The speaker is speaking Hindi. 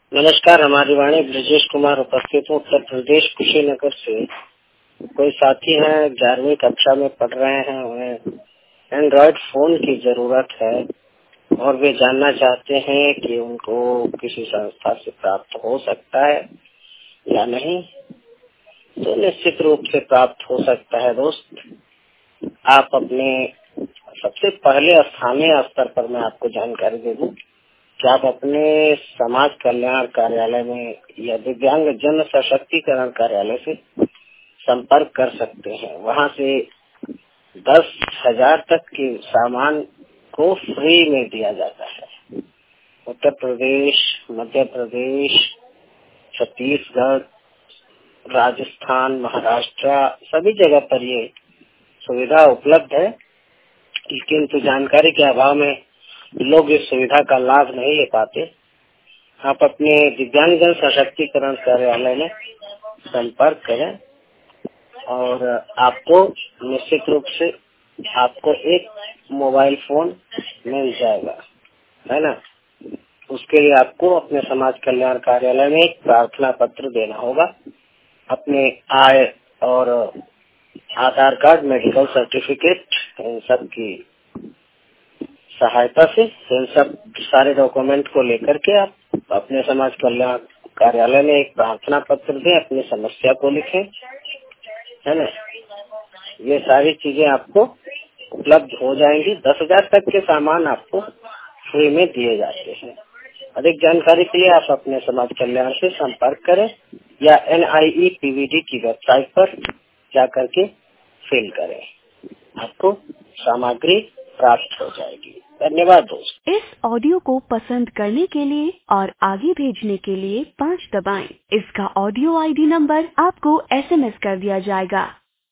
नमस्कार, हमारी वाणी ब्रजेश कुमार उपस्थित हूँ उत्तर प्रदेश कुशीनगर से। कोई साथी हैं 11वीं कक्षा में पढ़ रहे हैं, उन्हें एंड्रॉइड फोन की जरूरत है और वे जानना चाहते हैं कि उनको किसी संस्था से प्राप्त हो सकता है या नहीं। तो निश्चित रूप से प्राप्त हो सकता है दोस्त। आप अपने सबसे पहले स्थानीय स्तर पर मैं आपको जानकारी दे दूं कि आप अपने समाज कल्याण कार्यालय में या दिव्यांग जन सशक्तिकरण कार्यालय से संपर्क कर सकते हैं। वहां से 10,000 तक के सामान को फ्री में दिया जाता है। उत्तर प्रदेश, मध्य प्रदेश, छत्तीसगढ़, राजस्थान, महाराष्ट्र सभी जगह पर ये सुविधा उपलब्ध है, किंतु जानकारी के अभाव में लोग इस सुविधा का लाभ नहीं ले पाते। आप अपने दिव्यांगजन सशक्तिकरण कार्यालय में संपर्क करें और आपको निश्चित रूप से आपको एक मोबाइल फोन मिल जाएगा, है ना। उसके लिए आपको अपने समाज कल्याण कार्यालय में एक प्रार्थना पत्र देना होगा। अपने आय और आधार कार्ड, मेडिकल सर्टिफिकेट, इन सब की सहायता से इन सब सारे डॉक्यूमेंट को लेकर के आप अपने समाज कल्याण कार्यालय में एक प्रार्थना पत्र दें, अपनी समस्या को लिखें, है ना। ये सारी चीजें आपको उपलब्ध हो जाएंगी। 10,000 तक के सामान आपको फ्री में दिए जाते हैं। अधिक जानकारी के लिए आप अपने समाज कल्याण से संपर्क करें या NIEPVD की वेबसाइट पर जाकर के फिल करें। आपको सामग्री प्राप्त हो जाएगी। धन्यवाद दोस्त। इस ऑडियो को पसंद करने के लिए और आगे भेजने के लिए 5 दबाएं। इसका ऑडियो ID नंबर आपको SMS कर दिया जाएगा।